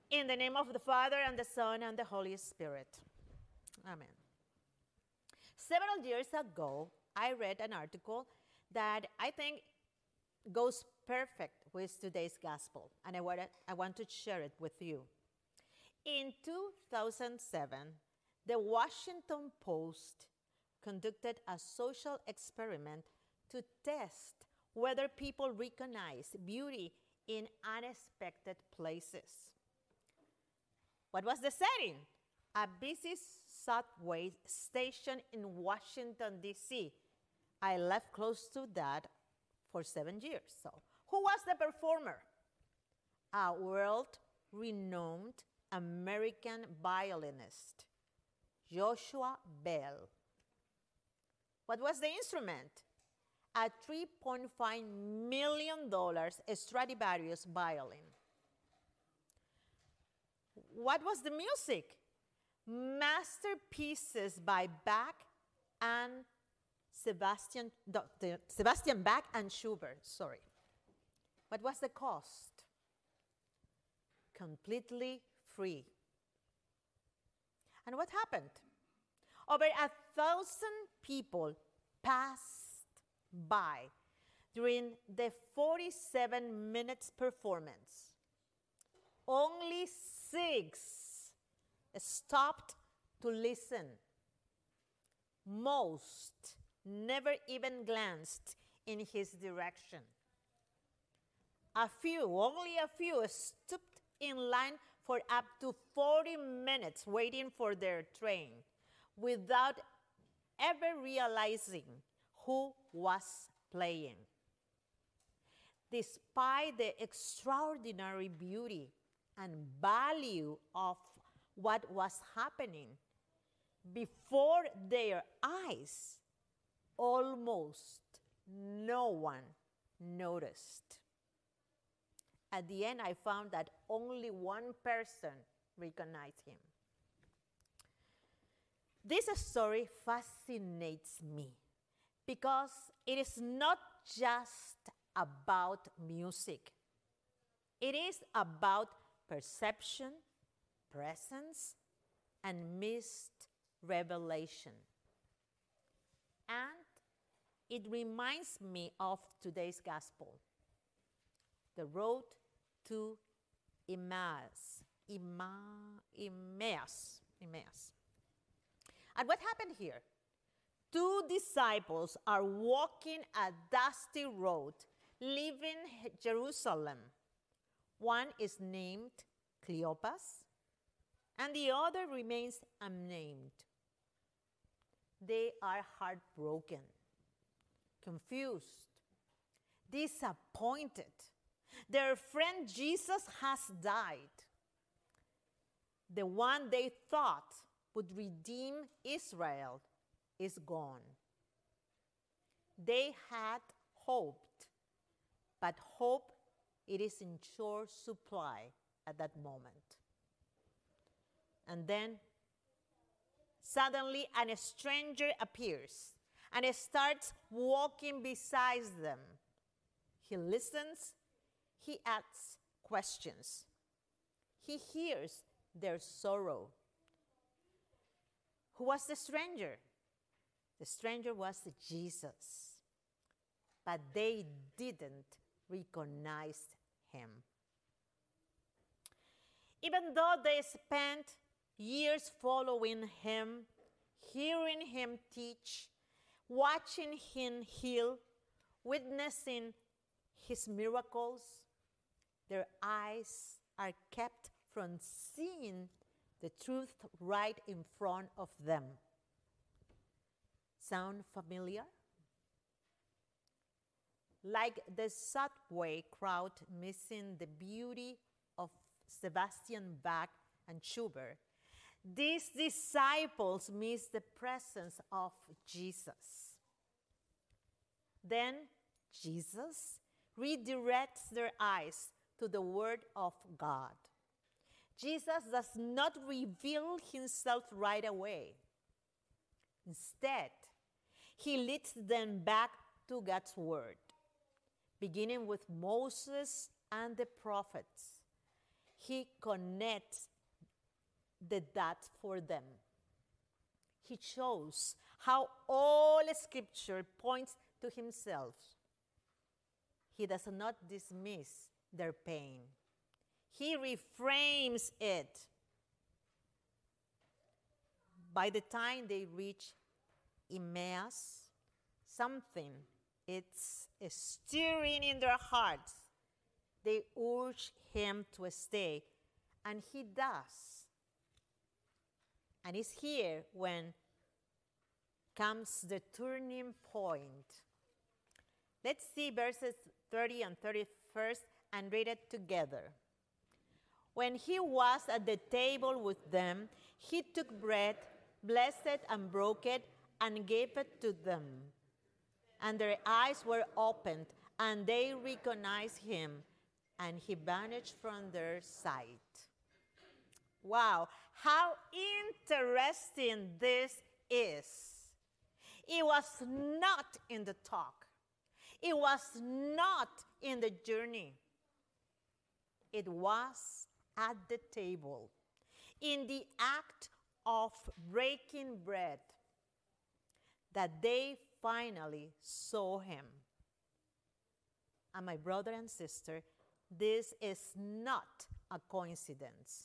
In the name of the Father, and the Son, and the Holy Spirit. Amen. Several years ago, I read an article that I think goes perfect with today's gospel, and I want to share it with you. In 2007, the Washington Post conducted a social experiment to test whether people recognize beauty in unexpected places. What was the setting? A busy subway station in Washington, D.C. I lived close to that for 7 years. So, who was the performer? A world-renowned American violinist, Joshua Bell. What was the instrument? A $3.5 million Stradivarius violin. What was the music? Masterpieces by Bach and Sebastian Bach and Schubert, sorry. What was the cost? Completely free. And what happened? Over 1,000 people passed by during the 47 minutes performance. Only 6 stopped to listen. Most never even glanced in his direction. Only a few stood in line for up to 40 minutes waiting for their train without ever realizing who was playing. Despite the extraordinary beauty and value of what was happening before their eyes, almost no one noticed. At the end, I found that only one person recognized him. This story fascinates me because it is not just about music. It is about perception, presence, and missed revelation. And it reminds me of today's gospel, the road to Emmaus. And what happened here? 2 disciples are walking a dusty road, leaving Jerusalem. One is named Cleopas, and the other remains unnamed. They are heartbroken, confused, disappointed. Their friend Jesus has died. The one they thought would redeem Israel is gone. They had hoped, but hope, it is in short supply at that moment. And then suddenly a stranger appears and starts walking beside them. He listens, he asks questions. He hears their sorrow. Who was the stranger? The stranger was Jesus, but they didn't recognize him. Even though they spent years following him, hearing him teach, watching him heal, witnessing his miracles, their eyes are kept from seeing the truth right in front of them. Sound familiar? Like the subway crowd missing the beauty of Sebastian Bach and Schubert, these disciples miss the presence of Jesus. Then Jesus redirects their eyes to the Word of God. Jesus does not reveal himself right away. Instead, he leads them back to God's Word, beginning with Moses and the prophets. he connects the dots for them. He shows how all Scripture points to himself. He does not dismiss their pain. He reframes it. By the time they reach Emmaus, something it's stirring in their hearts. They urge him to stay, and he does. And it's here when comes the turning point. Let's see verses 30 and 31st and read it together. When he was at the table with them, he took bread, blessed it and broke it, and gave it to them. And their eyes were opened, and they recognized him, and he vanished from their sight. Wow, how interesting this is. It was not in the talk. It was not in the journey. It was at the table, in the act of breaking bread, that they finally saw him. And my brother and sister, this is not a coincidence.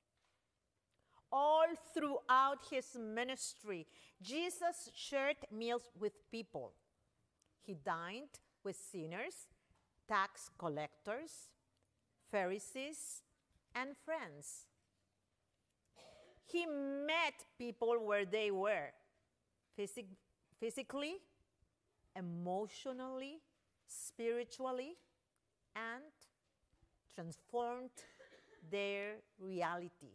All throughout his ministry, Jesus shared meals with people. He dined with sinners, tax collectors, Pharisees, and friends. He met people where they were, physically, emotionally, spiritually, and transformed their reality.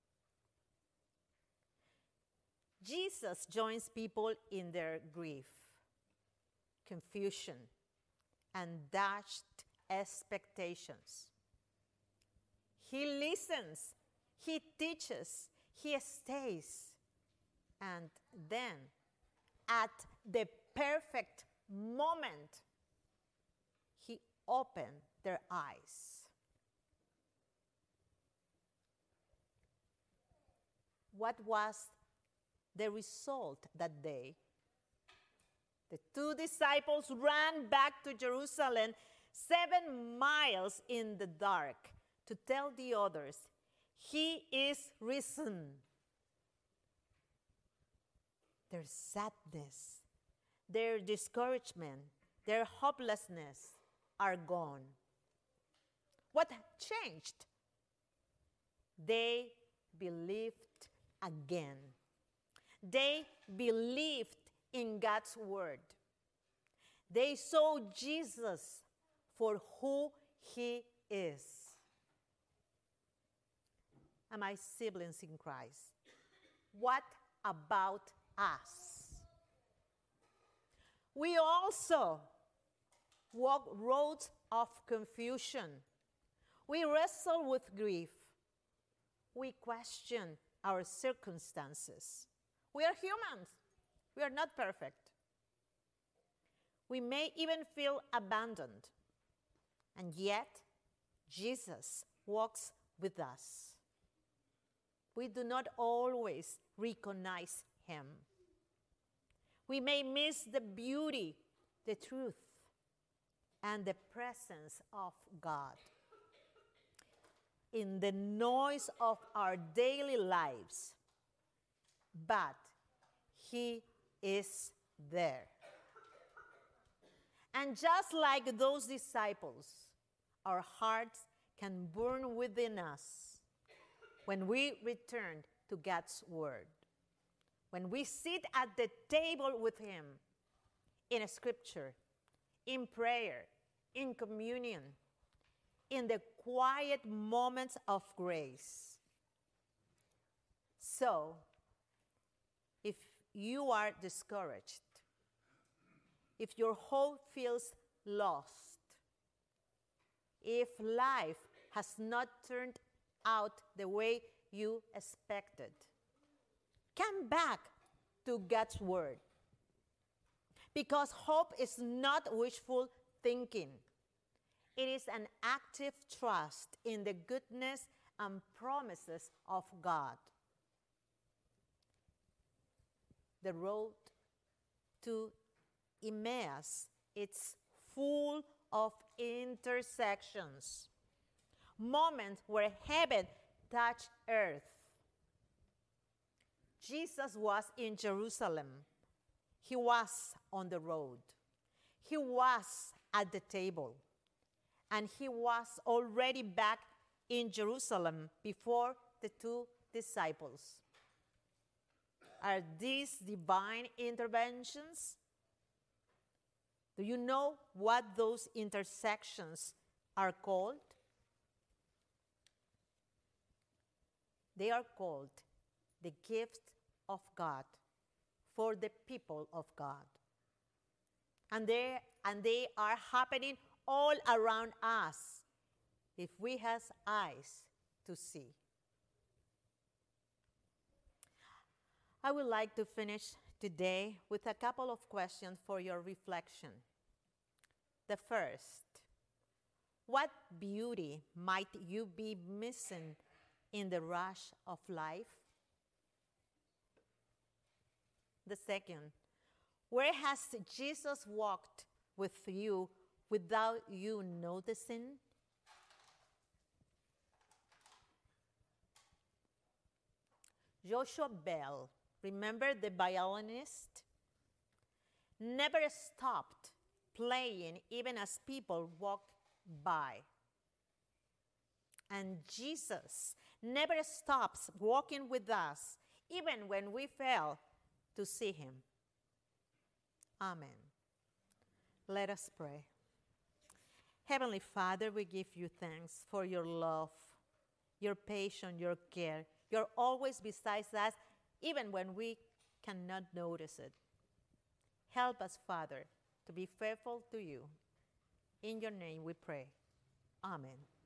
Jesus joins people in their grief, confusion, and dashed expectations. He listens, he teaches, he stays, and then at the perfect moment, he opened their eyes. What was the result that day? The two disciples ran back to Jerusalem 7 miles in the dark to tell the others, "He is risen." Their sadness, their discouragement, their hopelessness are gone. What changed? They believed again. They believed in God's word. They saw Jesus for who he is. And my siblings in Christ, what about us? We also walk roads of confusion. We wrestle with grief. We question our circumstances. We are humans. We are not perfect. We may even feel abandoned. And yet, Jesus walks with us. We do not always recognize him. We may miss the beauty, the truth, and the presence of God in the noise of our daily lives, but he is there. And just like those disciples, our hearts can burn within us when we return to God's word, when we sit at the table with him in scripture, in prayer, in communion, in the quiet moments of grace. So, if you are discouraged, if your hope feels lost, if life has not turned out the way you expected, come back to God's word. Because hope is not wishful thinking. It is an active trust in the goodness and promises of God. The road to Emmaus, it's full of intersections, moments where heaven touched earth. Jesus was in Jerusalem. He was on the road. He was at the table. And he was already back in Jerusalem before the two disciples. Are these divine interventions? Do you know what those intersections are called? They are called the gift of God for the people of God. And they are happening all around us if we have eyes to see. I would like to finish today with a couple of questions for your reflection. The first, what beauty might you be missing in the rush of life? The second, where has Jesus walked with you without you noticing? Joshua Bell, remember the violinist? Never stopped playing even as people walked by. And Jesus never stops walking with us even when we fail to see him. Amen. Let us pray. Heavenly Father, we give you thanks for your love, your patience, your care. You're always beside us, even when we cannot notice it. Help us, Father, to be faithful to you. In your name we pray. Amen.